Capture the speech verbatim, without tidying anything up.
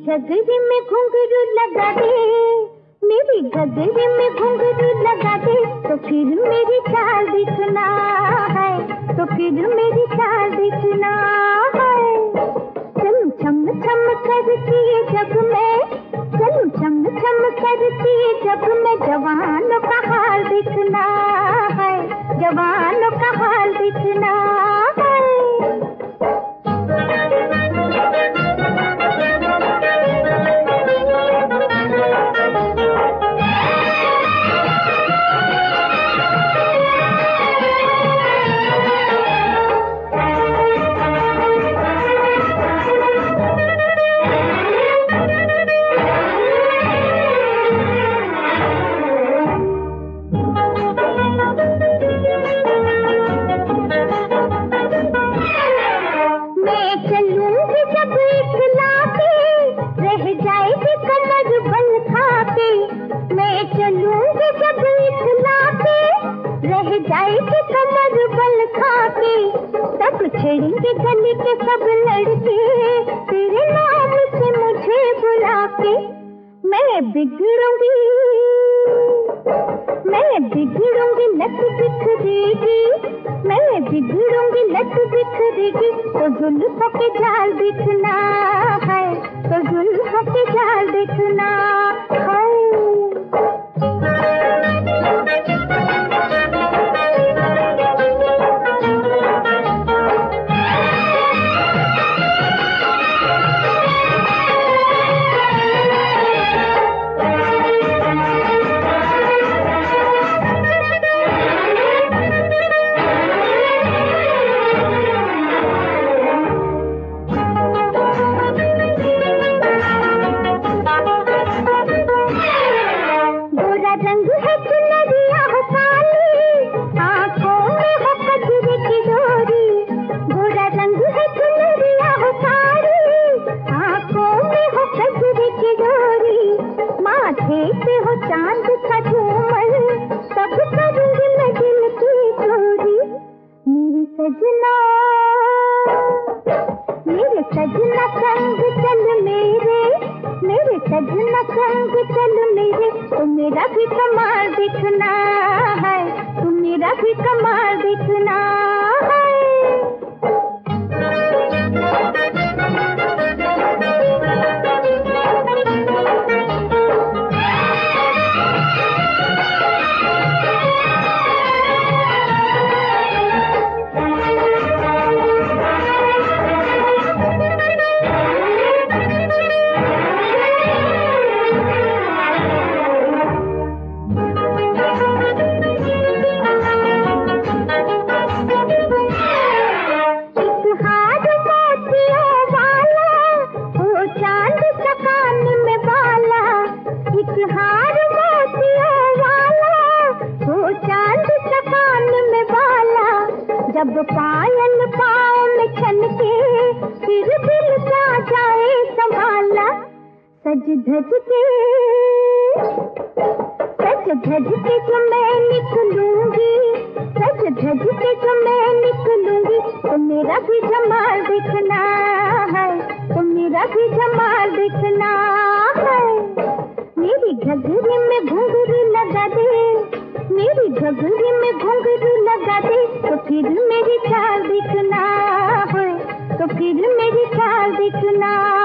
घघरी में घुंघरू लगा दे, मेरी घघरी में घुंघरू लगा दे, तो फिर मेरी चाल दिखना है, तो फिर मेरी चाल दिखना है। चलूं छम छम करती जब मैं, चलूं छम छम करती जब मैं, जवानों का हाल दिखना है, जवानों का हाल दिखना है। जाएगी कमर बल खाके, तब छेड़ेंगे गली के सब लड़के, तेरे नाम से मुझे बुला के। मैं बिगड़ूंगी, मैं बिगड़ूंगी, लट बिखरेगी, मैं बिगड़ूंगी, लट बिखरेगी, तो जुल्फों के जाल दिखना है, तो जुल्फों के जाल दिखना है। हो चांद का झूमर, तब करूंगी मैं दिल की चोरी। मेरे सजना, मेरे सजना संग चल मेरे, मेरे सजना संग चल मेरे, तो मेरा भी कमाल दिखना है, तो मेरा भी कमाल दिखना है। जब पायल पाँव में छनके, फिर दिल जा जाए संभाला। सज धज के, सज धज के जो मैं निकलूंगी, सज धज के जो मैं निकलूंगी, तो मेरा भी जमाल दिखना है, तो मेरा भी जमाल दिखना है। मेरी घघरी में घुंघरू लगा दे, मेरी घघरी में घुंघरू लगा दे, तो फिर मेरी चाल दिखना है, तो फिर मेरी चाल दिखना